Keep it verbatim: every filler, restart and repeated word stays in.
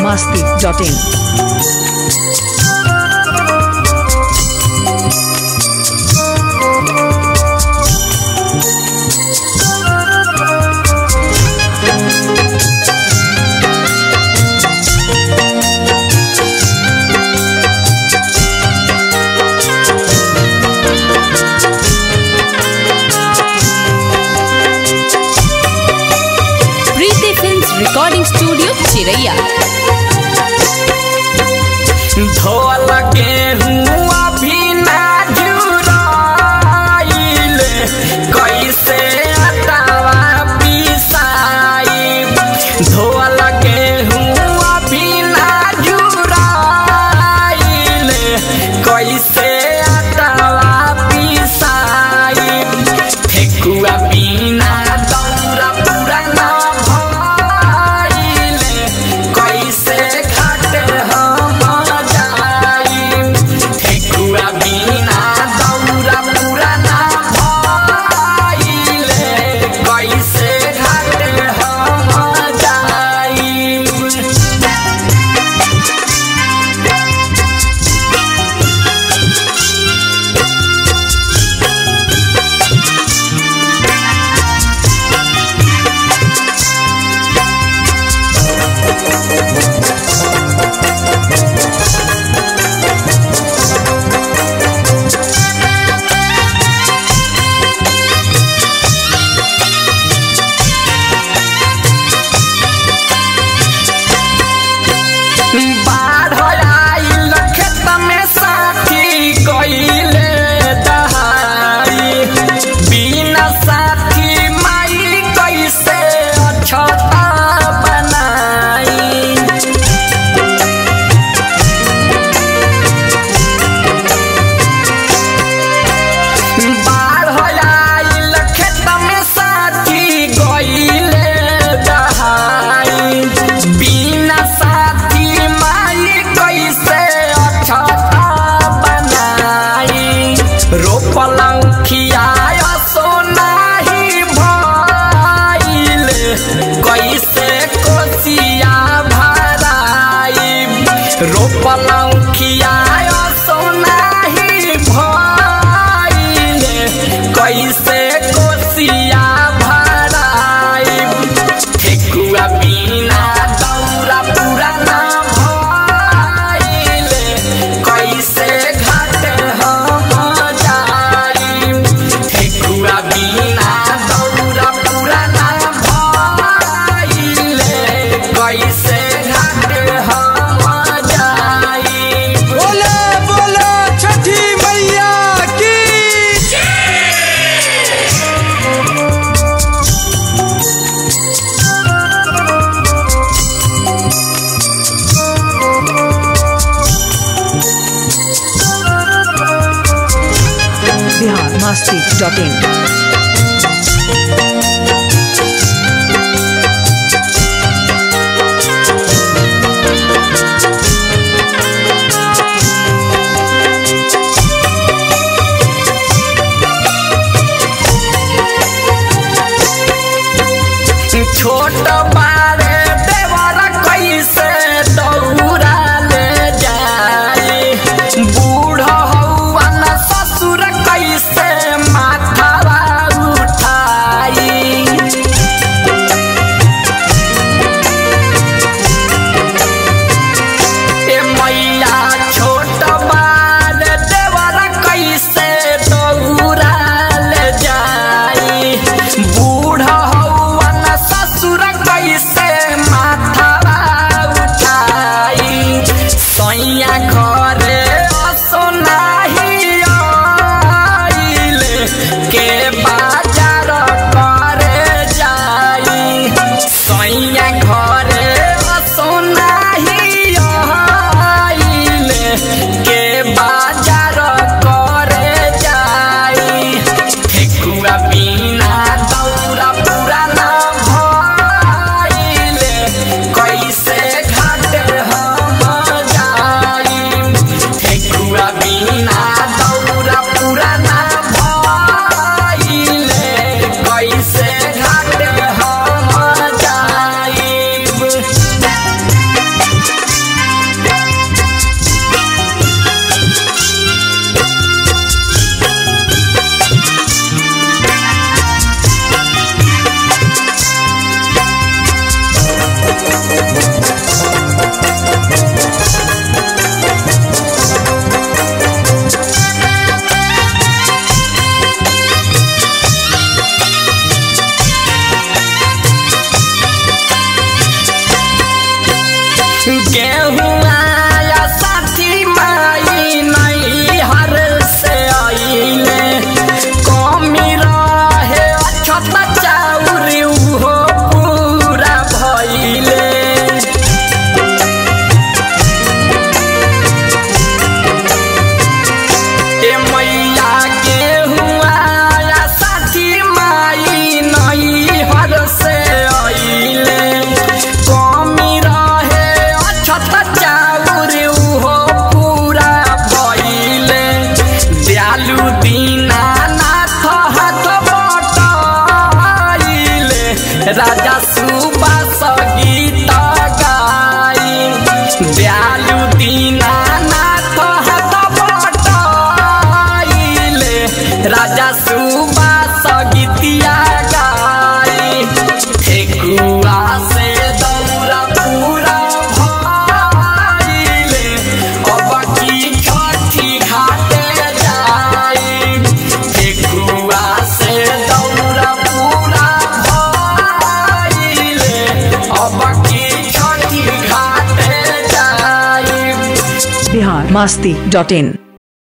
masti dot in. Recording studio Chiraiya. धोल गेहुआ भी ना जुराइले कैसे अटावा पिसाई। धोल गेहुआ भी ना जुराइले कैसे अटावा पिसाई। ठेकुआ बिना दौरा पूरा ना रोपलौखिया सोनाही भइले कैसे कोसिया भराई। ठेकुआ बिना दौरा पूरा ना भइले कैसे घाट हम जाई। ठेकुआ बिना दौरा पूरा ना भइले कैसे घाट हम masti dot in. छोट बारे देवर कैसे दौरा ले जाई। बूढ़ हौवा न ससुर कैसे माथावा उठाई। दयालु दीनानाथ हाथ बटाइले राजा सुबास गीत गाई दयालु दीनानाथ हाथ बटाइले राजा सुबास गीतिया गाई ठेकुआ से दौरा पूरा भाइले अब की छठी घाटे जाई ठेकुआ से दौरा पूरा भाइले अब की छठी घाटे जाई बिहार मस्ती डॉट इन।